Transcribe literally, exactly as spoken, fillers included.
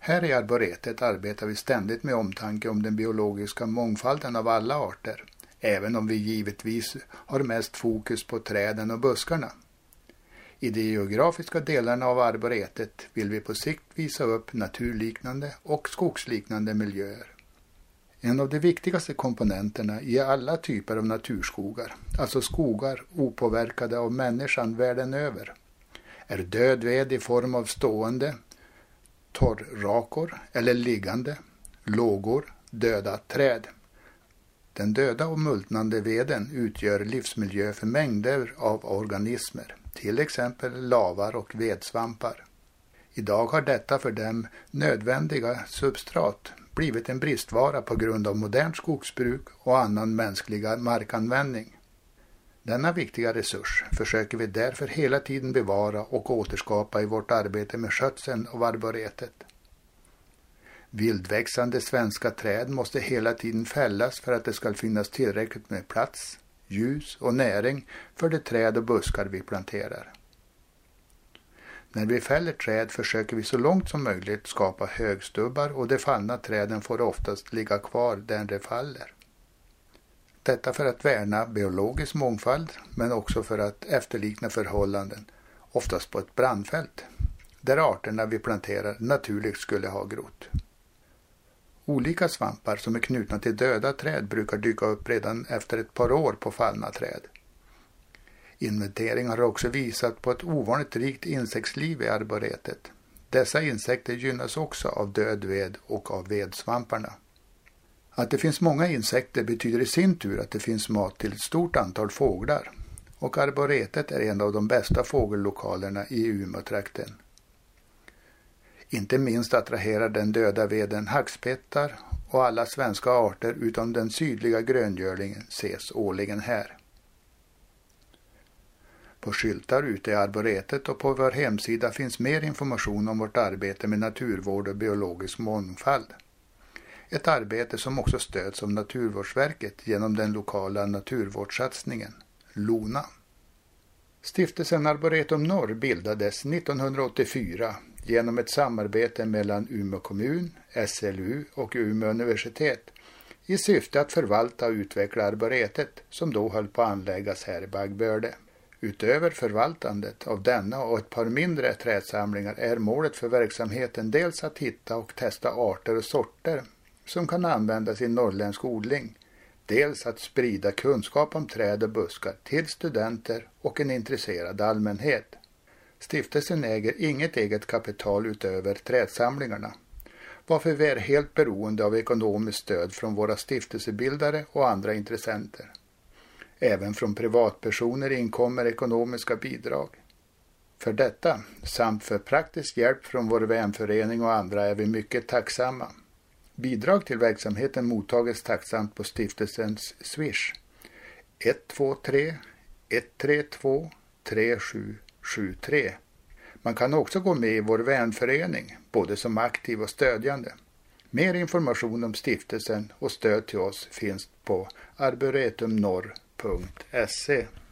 Här i Arboretet arbetar vi ständigt med omtanke om den biologiska mångfalden av alla arter, även om vi givetvis har mest fokus på träden och buskarna. I de geografiska delarna av Arboretet vill vi på sikt visa upp naturliknande och skogsliknande miljöer. En av de viktigaste komponenterna i alla typer av naturskogar, alltså skogar opåverkade av människan världen över, är död ved i form av stående torrrakor eller liggande lågor, döda träd. Den döda och multnande veden utgör livsmiljö för mängder av organismer, till exempel lavar och vedsvampar. Idag har detta för dem nödvändiga substrat blivit en bristvara på grund av modernt skogsbruk och annan mänsklig markanvändning. Denna viktiga resurs försöker vi därför hela tiden bevara och återskapa i vårt arbete med skötseln av Arboretet. Vildväxande svenska träd måste hela tiden fällas för att det ska finnas tillräckligt med plats, ljus och näring för de träd och buskar vi planterar. När vi fäller träd försöker vi så långt som möjligt skapa högstubbar och de fallna träden får oftast ligga kvar där de faller. Detta för att värna biologisk mångfald men också för att efterlikna förhållanden, oftast på ett brandfält, där arterna vi planterar naturligt skulle ha grott. Olika svampar som är knutna till döda träd brukar dyka upp redan efter ett par år på fallna träd. Inventeringar har också visat på ett ovanligt rikt insektsliv i Arboretet. Dessa insekter gynnas också av död ved och av vedsvamparna. Att det finns många insekter betyder i sin tur att det finns mat till ett stort antal fåglar, och Arboretet är en av de bästa fågellokalerna i Umeå-trakten. Inte minst attraherar den döda veden hackspettar och alla svenska arter utom den sydliga gröngölingen ses årligen här. På skyltar ute i Arboretet och på vår hemsida finns mer information om vårt arbete med naturvård och biologisk mångfald. Ett arbete som också stöds av Naturvårdsverket genom den lokala naturvårdssatsningen, LONA. Stiftelsen Arboretum Norr bildades nittonhundraåttiofyra genom ett samarbete mellan Umeå kommun, S L U och Umeå universitet i syfte att förvalta och utveckla Arboretet som då höll på att anläggas här i Baggbörde. Utöver förvaltandet av denna och ett par mindre trädsamlingar är målet för verksamheten dels att hitta och testa arter och sorter som kan användas i norrländsk odling, dels att sprida kunskap om träd och buskar till studenter och en intresserad allmänhet. Stiftelsen äger inget eget kapital utöver trädsamlingarna, varför vi är helt beroende av ekonomiskt stöd från våra stiftelsebildare och andra intressenter. Även från privatpersoner inkommer ekonomiska bidrag. För detta, samt för praktisk hjälp från vår vänförening och andra, är vi mycket tacksamma. Bidrag till verksamheten mottages tacksamt på stiftelsens Swish ett två tre ett tre två tre sju sju tre. Man kan också gå med i vår vänförening, både som aktiv och stödjande. Mer information om stiftelsen och stöd till oss finns på arboretumnorr punkt se.